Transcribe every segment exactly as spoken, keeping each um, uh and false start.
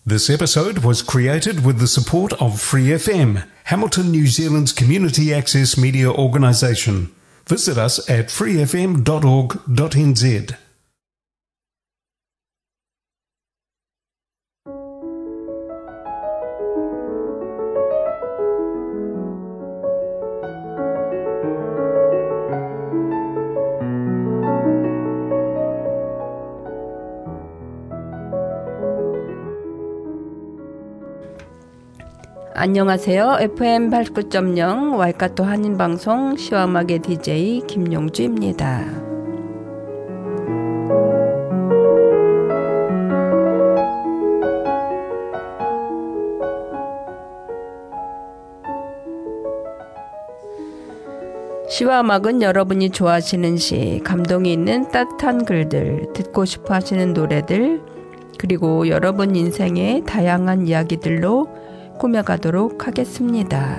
This episode was created with the support of Free F M, Hamilton, New Zealand's community access media organisation. Visit us at free f m dot org dot n z. 안녕하세요. 에프엠 팔십구 점 영 와이카토 한인방송 시와음악의 디제이 김용주입니다. 시와음악은 여러분이 좋아하시는 시, 감동이 있는 따뜻한 글들, 듣고 싶어 하시는 노래들, 그리고 여러분 인생의 다양한 이야기들로 꾸며가도록 하겠습니다.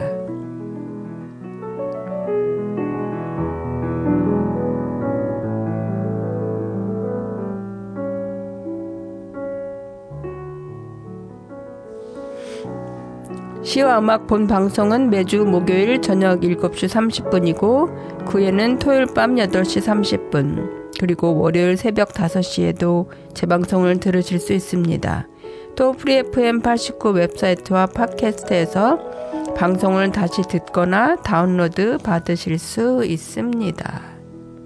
시와 음악 본 방송은 매주 목요일 저녁 일곱 시 삼십 분이고 그 후에는 토요일 밤 여덟 시 삼십 분 그리고 월요일 새벽 다섯 시에도 재방송을 들으실 수 있습니다. 또 프리에프엠 팔십구 웹사이트와 팟캐스트에서 방송을 다시 듣거나 다운로드 받으실 수 있습니다.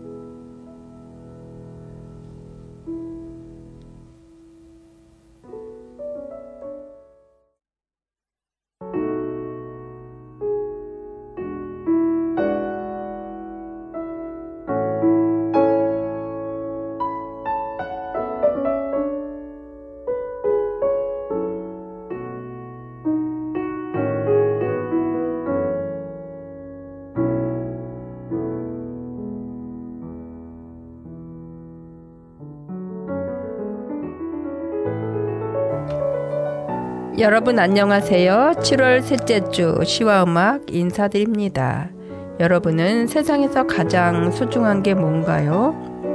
여러분 안녕하세요. 칠월 셋째 주 시와음악 인사드립니다. 여러분은 세상에서 가장 소중한 게 뭔가요?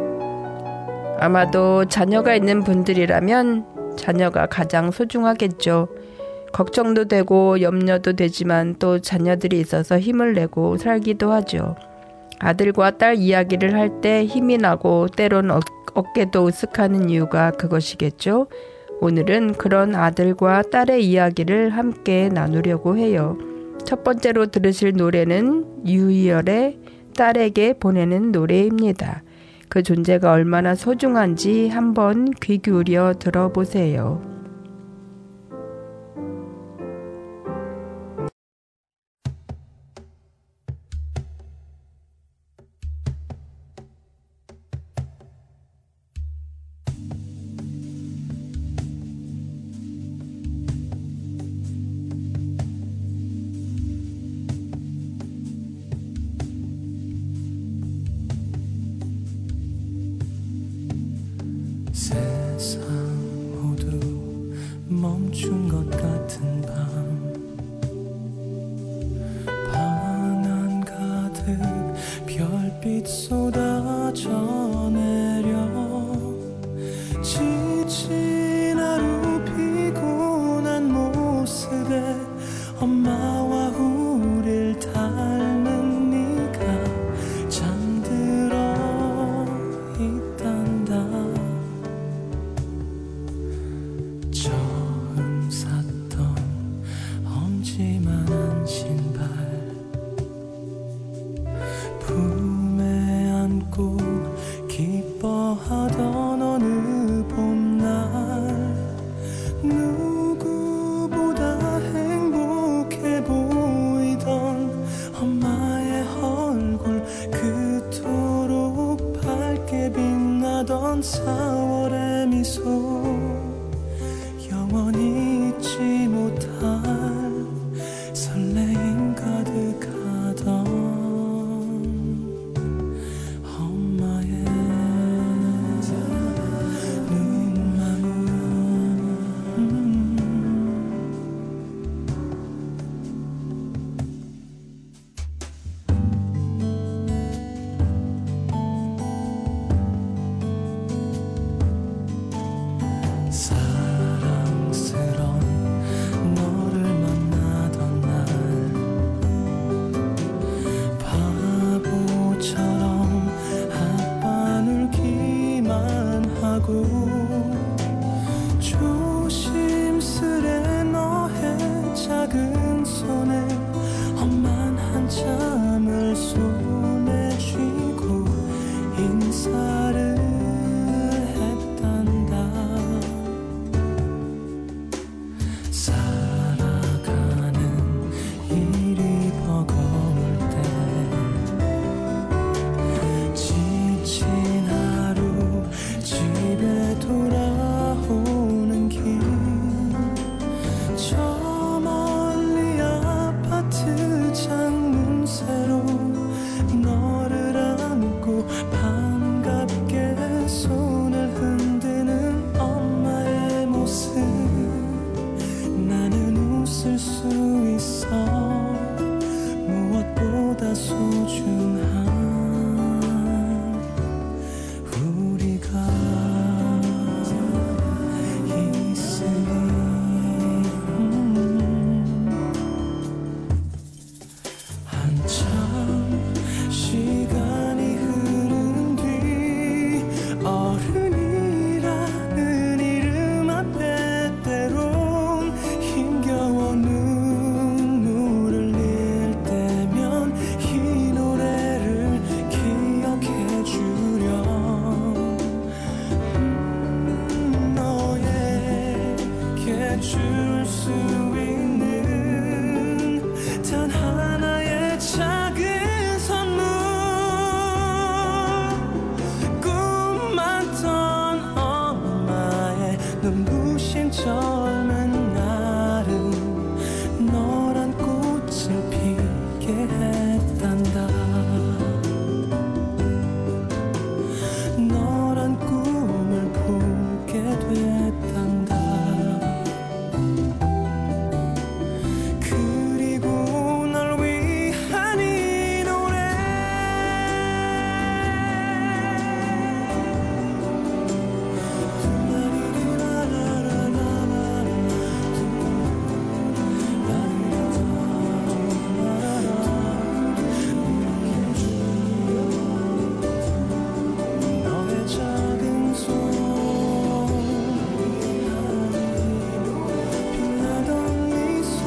아마도 자녀가 있는 분들이라면 자녀가 가장 소중하겠죠. 걱정도 되고 염려도 되지만 또 자녀들이 있어서 힘을 내고 살기도 하죠. 아들과 딸 이야기를 할 때 힘이 나고 때론 어, 어깨도 으쓱하는 이유가 그것이겠죠. 오늘은 그런 아들과 딸의 이야기를 함께 나누려고 해요. 첫 번째로 들으실 노래는 유희열의 딸에게 보내는 노래입니다. 그 존재가 얼마나 소중한지 한번 귀 기울여 들어보세요. 세상 모두 멈춘 것 같은 밤 방 안 가득 별빛 쏟아져 내려 지친 하루 피곤한 모습에 엄마와 우릴 닮은 네가 잠들어 있단다. 처음 샀던 엄지만한 신발 품에 줄 수 있는 단 하나의 작은 선물 꿈만던 엄마의 눈부신 젊은 날은 너란 꽃을 피게 했단다. 너란 꿈을 꾸게 됐단다. 그리고 널 위한 이 노래 너의 작은 손 빛나던 미소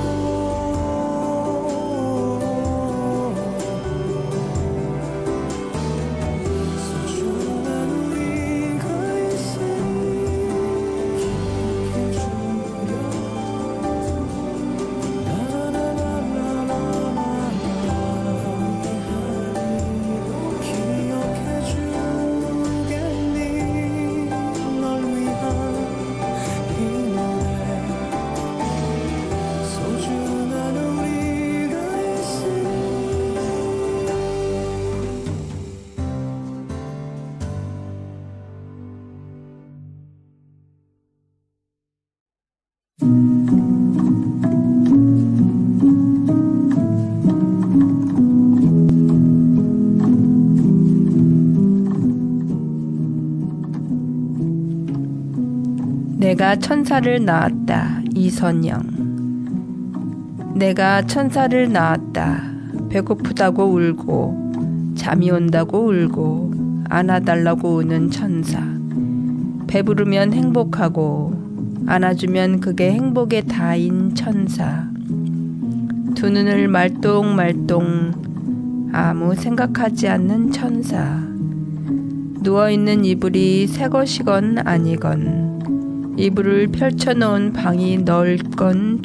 소중한 우리가 있으니 기억해주렴. 기억해주겠니 널 위한 이 노래 소중한 우리가 있으니. 내가 천사를 낳았다. 이선영. 내가 천사를 낳았다. 배고프다고 울고 잠이 온다고 울고 안아달라고 우는 천사. 배부르면 행복하고 안아주면 그게 행복의 다인 천사. 두 눈을 말똥말똥 아무 생각하지 않는 천사. 누워있는 이불이 새 것이건 아니건 이불을 펼쳐놓은 방이 넓건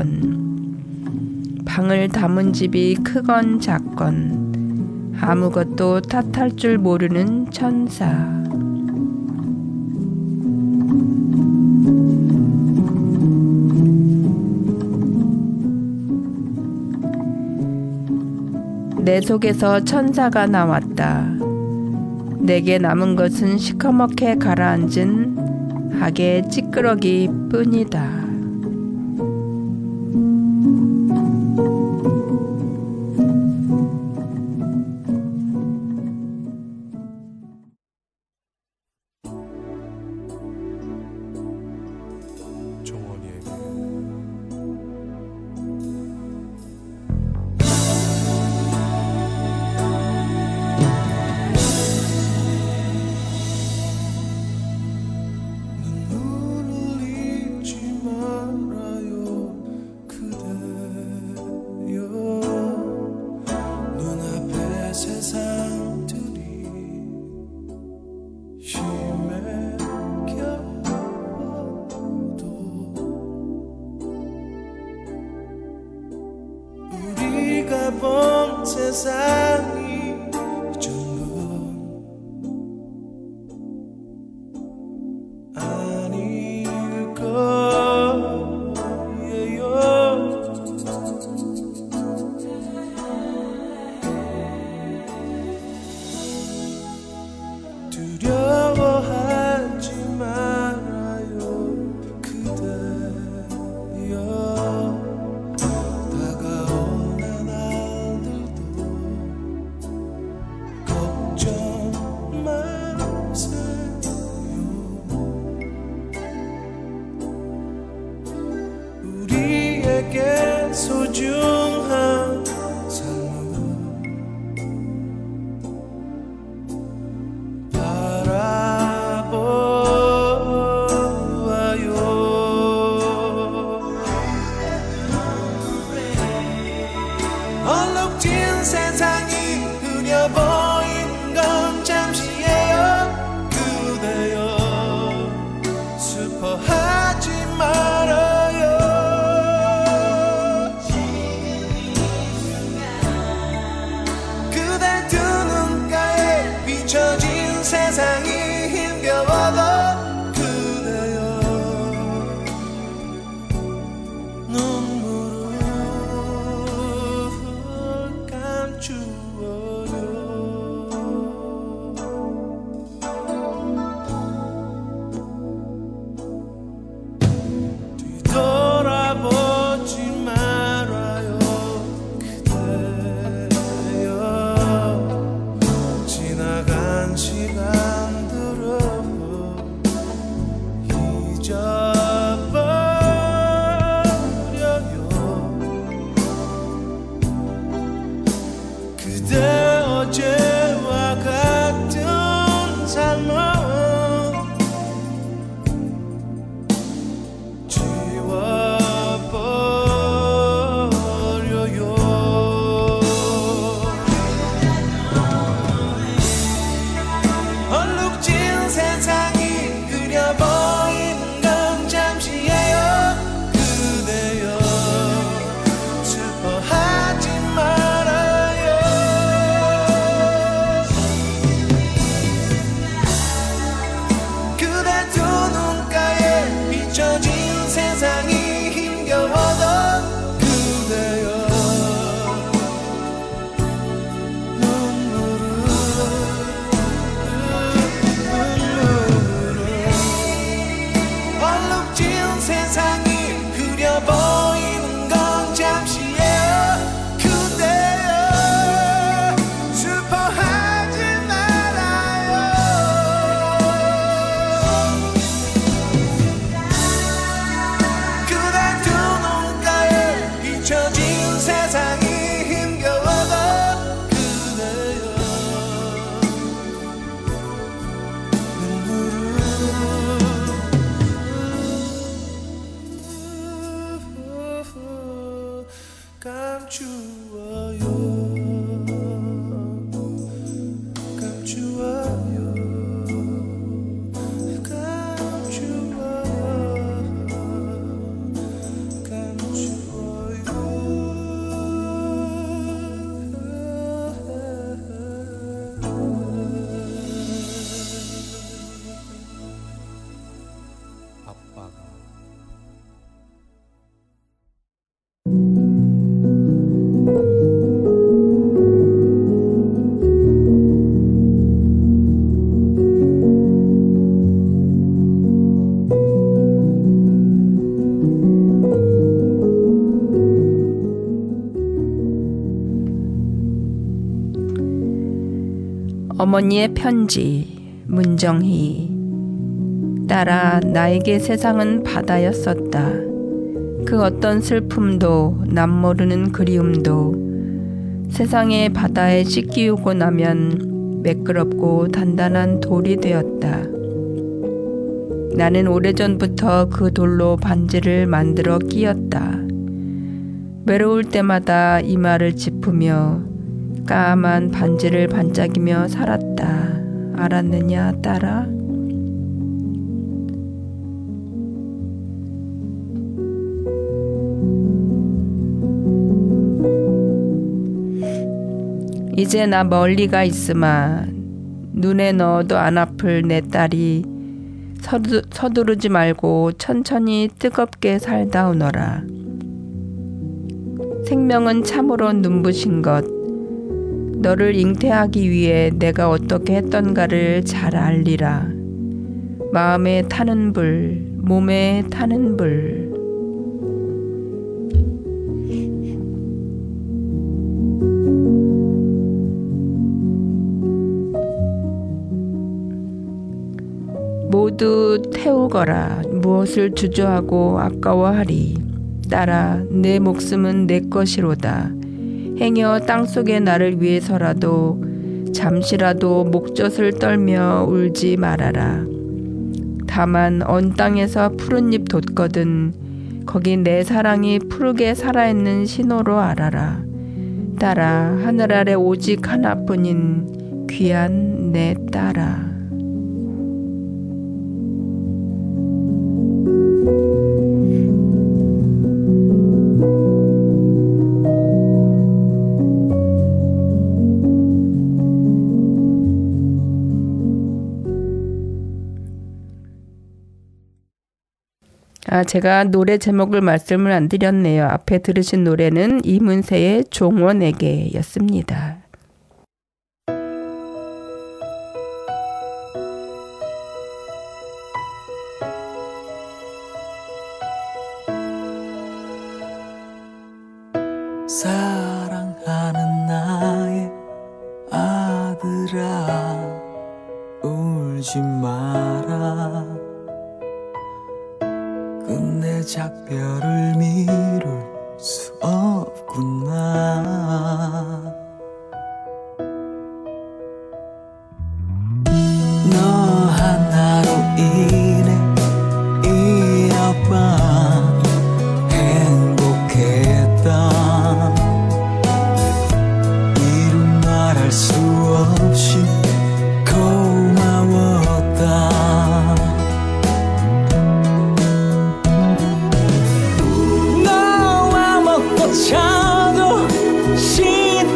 좁건 방을 담은 집이 크건 작건 아무것도 탓할 줄 모르는 천사. 내 속에서 천사가 나왔다. 내게 남은 것은 시커멓게 가라앉은 악의 찌끄러기 뿐이다. 종원이에게 눈물을 잊지 말아요 그대여. 눈앞의 세상들이 심해겨도 우리가 본 세상이 전부 아닐 거예요. 두려워하지 말아요 그대여. 다가오는 날들도 걱정 마세요. 우리에게 소중한 삶을 바라보아요. 얼룩진 세상이 흐려 보인 건 잠시예요 그대여. 슬퍼하지 말아요. 감추어요 감추어요 어머니의 편지, 문정희. 딸아, 나에게 세상은 바다였었다. 그 어떤 슬픔도 남 모르는 그리움도 세상의 바다에 씻기우고 나면 매끄럽고 단단한 돌이 되었다. 나는 오래전부터 그 돌로 반지를 만들어 끼었다. 외로울 때마다 이마를 짚으며 까만 반지를 반짝이며 살았다. 알았느냐, 딸아? 이제 나 멀리가 있으마 눈에 넣어도 안 아플 내 딸이 서두, 서두르지 말고 천천히 뜨겁게 살다 오너라. 생명은 참으로 눈부신 것. 너를 잉태하기 위해 내가 어떻게 했던가를 잘 알리라. 마음에 타는 불, 몸에 타는 불. 모두 태우거라. 무엇을 주저하고 아까워하리. 딸아, 내 목숨은 내 것이로다. 행여 땅속에 나를 위해서라도 잠시라도 목젖을 떨며 울지 말아라. 다만 언 땅에서 푸른 잎 돋거든 거기 내 사랑이 푸르게 살아있는 신호로 알아라. 딸아, 하늘 아래 오직 하나뿐인 귀한 내 딸아. 아, 제가 노래 제목을 말씀을 안 드렸네요. 앞에 들으신 노래는 이문세의 종원에게 였습니다. 사랑하는 나의 아들아 울지 마라. 끝내 작별을 미룰 수 없구나. 너 하나로 인해 이 아빠 행복했다. 이루 말할 수 없이 고마웠다. 너와 먹고 자도 씻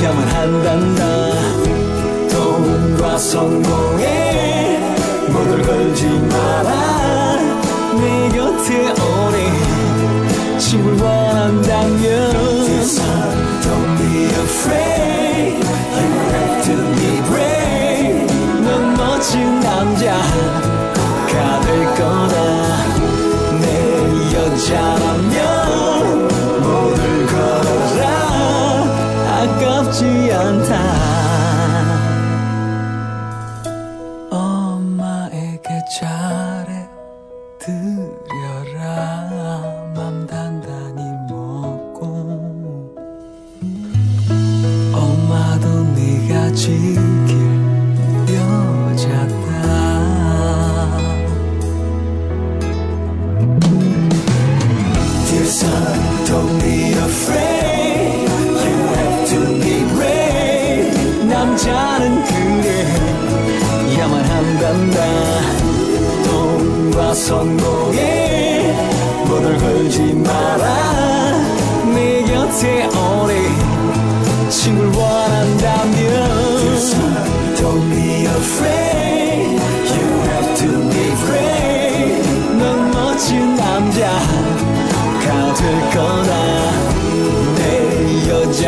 야만한단다. 돈과 성공에 모두를 걸지 마라. 내 곁에 오래 친구를 원한다면 Don't be afraid, you have to be brave. 넌 멋진 남자가 될 거다. 내 여자라면 모두를 걸어라. 아깝지 않다. 엄마에게 잘해 드려라. 맘 단단히 먹고 엄마도 네가 지킬 여자다. Dear son, don't be afraid, you have to be brave. 남자는 그래 야만한단다. 돈과 성공에 모두를 걸지 마라. 내 곁에 오래 친구를 원한다면 Don't be afraid, you have to be brave. 넌 멋진 남자가 될 거다. 내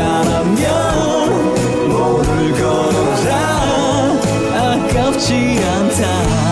여자라면 모두를 걸어라. 아깝지 않다.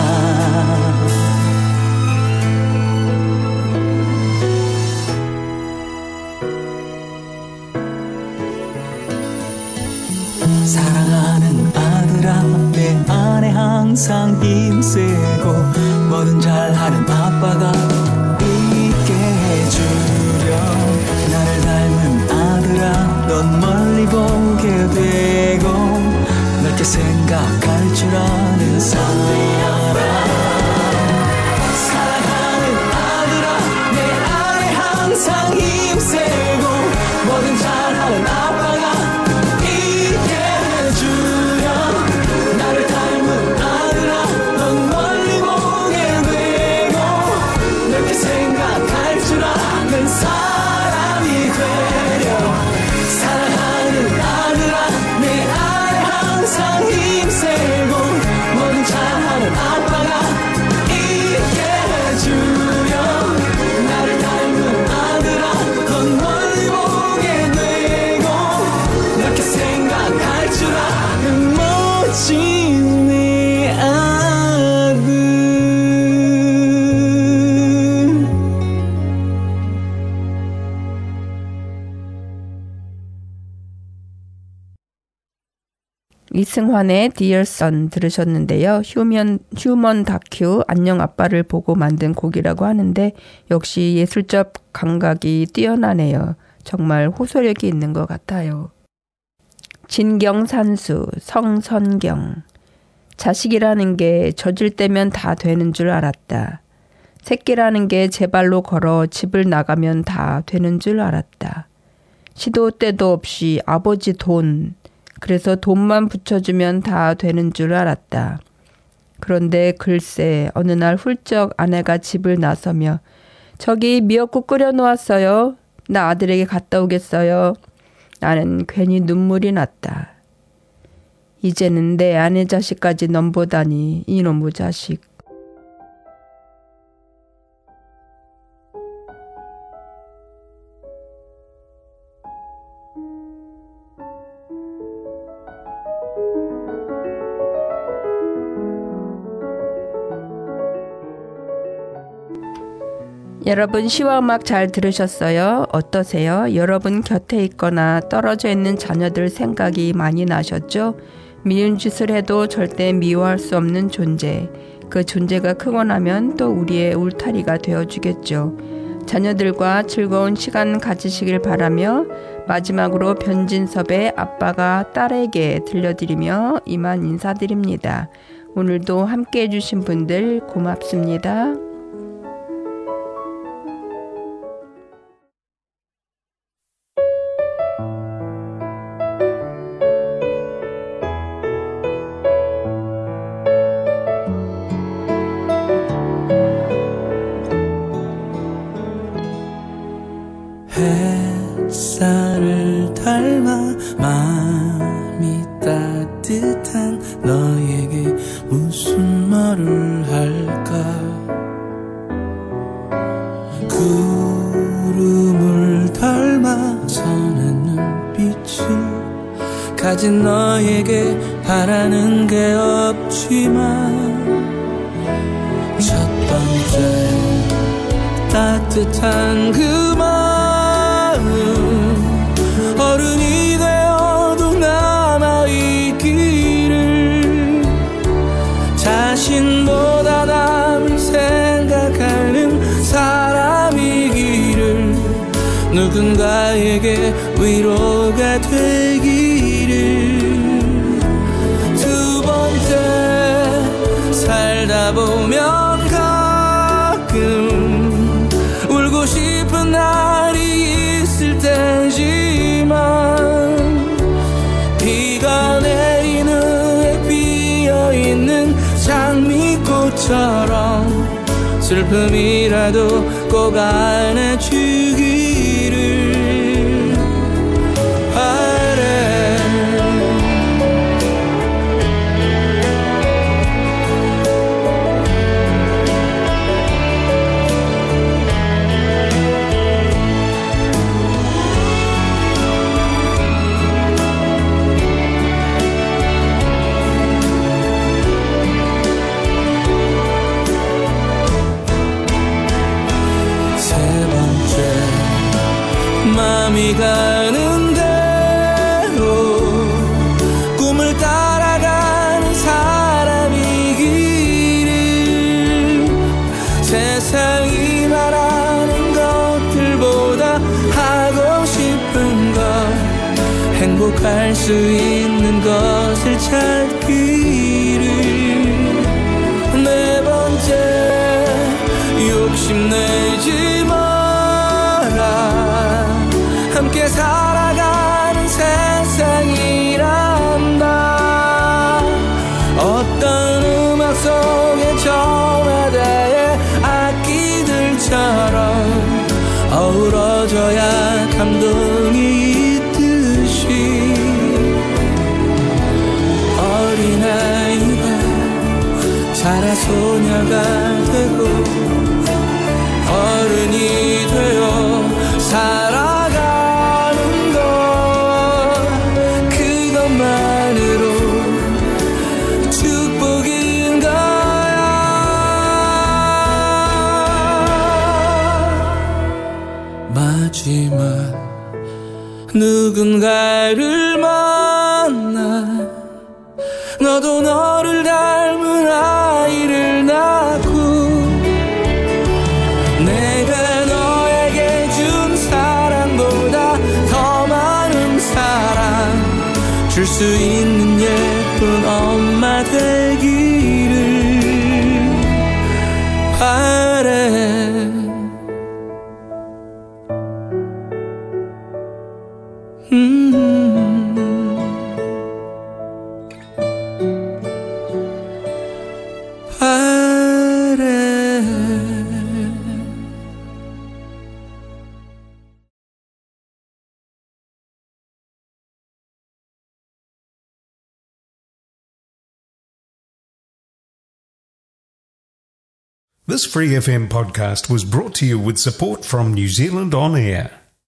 사랑하는 아들아, 내 안에 항상 힘세고 뭐든 잘하는 아빠가 있게 해주렴. 나를 닮은 아들아, 넌 멀리 보게 되고 넓게 생각할 줄 아는 사람. 사랑하는 아들아, 내 안에 항상 힘세고 뭐든 잘하는 아빠가 나를 닮은 아들아, 넌 멀리 보게 되고 넓게 생각할 줄 아는 사람이 되려. 사랑하는 아들아, 내 안에 항상 힘세고 뭐든 잘하는 아빠가 있게 해주렴. 나를 닮은 아들아, 넌 멀리 보게 되고 넓게 생각할 줄 아는 멋진 내 아들. 이승환의 Dear Son 들으셨는데요. 휴먼, 휴먼 다큐 안녕 아빠를 보고 만든 곡이라고 하는데 역시 예술적 감각이 뛰어나네요. 정말 호소력이 있는 것 같아요. 진경산수 성선경. 자식이라는 게 젖을 때면 다 되는 줄 알았다. 새끼라는 게 제 발로 걸어 집을 나가면 다 되는 줄 알았다. 시도 때도 없이 아버지 돈, 그래서 돈만 붙여주면 다 되는 줄 알았다. 그런데 글쎄 어느 날 훌쩍 아내가 집을 나서며 저기 미역국 끓여놓았어요. 나 아들에게 갔다 오겠어요. 나는 괜히 눈물이 났다. 이제는 내 아내 자식까지 넘보다니 이놈의 자식. 여러분 시와 음악 잘 들으셨어요? 어떠세요? 여러분 곁에 있거나 떨어져 있는 자녀들 생각이 많이 나셨죠? 미운 짓을 해도 절대 미워할 수 없는 존재. 그 존재가 크고 나면 또 우리의 울타리가 되어주겠죠. 자녀들과 즐거운 시간 가지시길 바라며 마지막으로 변진섭의 아빠가 딸에게 들려드리며 이만 인사드립니다. 오늘도 함께해 주신 분들 고맙습니다. 햇살을 닮아 따뜻한 너에게 무슨 말을 할까. 구름을 닮아 선한 눈빛을 가진 너에게 바라는 게 없지만 첫 번째 따뜻한 그 마음 어른이 되어도 남아있기를 자신보다 남을 생각하는 사람이기를 누군가에게 위로가 되기를 두 번째 살다 보면 가끔 울고 싶은 날이 있을 테지만 비가 내리는 후에 피어있는 장미꽃처럼 슬픔이라도 꼭 안아주기를 바래. 마음이 가는 대로 꿈을 따라가는 사람이기를 세상이 말하는 것들보다 하고 싶은 것 행복할 수 있는 것을 찾기를 네 번째 욕심내지 마라 함께 살아가는 세상이란다. 어떤 음악 속에 저마다의 악기들처럼 어우러져야 감동이 있듯이 어린아이가 자라 소녀가 되고 어른이 되어 살아가는 것 그것만으로 축복인 거야. 마지막 누군가를 만나 너도 너를 닮은 아이를 낳고 내가 너에게 준 사랑보다 더 많은 사랑 줄 수 있는 예쁜 엄마 되기를 바래. 음. This Free F M podcast was brought to you with support from New Zealand On Air.